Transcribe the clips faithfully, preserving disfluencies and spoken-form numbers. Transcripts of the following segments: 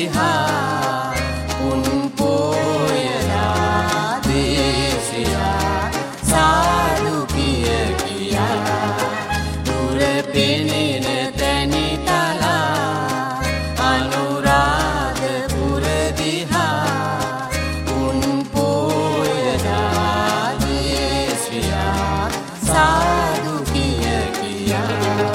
දිහා උන් පෝයලා දේශයා සාදු කිය කියා දුර පෙනෙන තැනිතලා අනුරාධපුර දිහා උන් පෝයලා දේශයා සාදු කිය කියා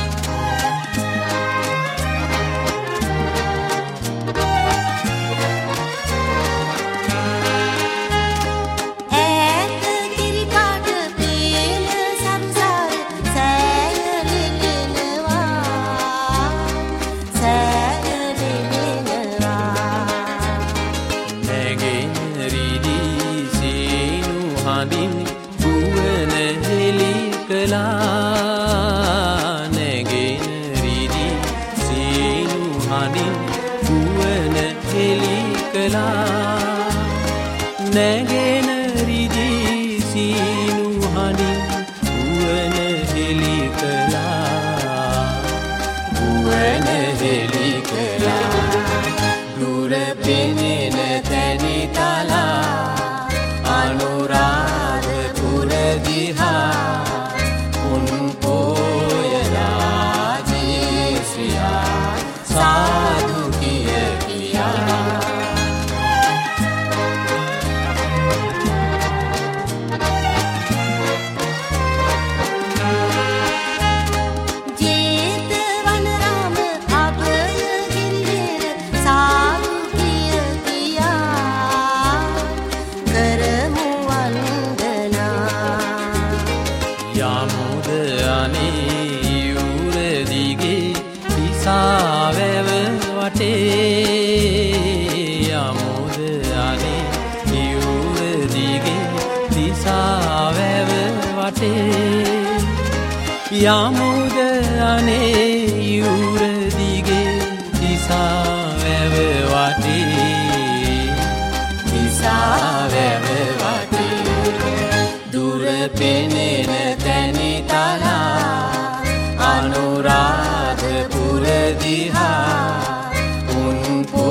බුවන හෙලි කළා නැගෙන රිදි සීනු හඳින් බුවන හෙලි කළා නැගෙන රිදි සීනු හඳින් බුවන හෙලි කළා බුවන හෙලි කළා දුර පෙනෙන තැනිතලා අනුරාධපුර දිහා උන් පෝයලා දේශයා සාදු කිය කියා යමුද අනේ යුර දිගේ දිසාවැව වටේ යමුද අනේ යුර දිගේ දිසාවැව වටේ යමුද අනේ යුර දිගේ දිසාවැව වටේ දිසාවැව වටේ දුර පෙනෙන තැනිතලා අනුරාධපුර දිහා උන්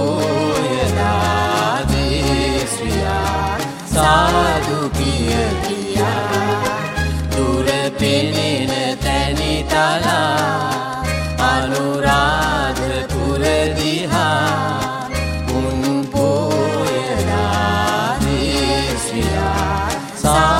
පෝයලා දේශයා සාදු කිය කියා දුර පෙනෙන තැනිතලා අනුරාධපුර දිහා උන් පෝයලා දේශයා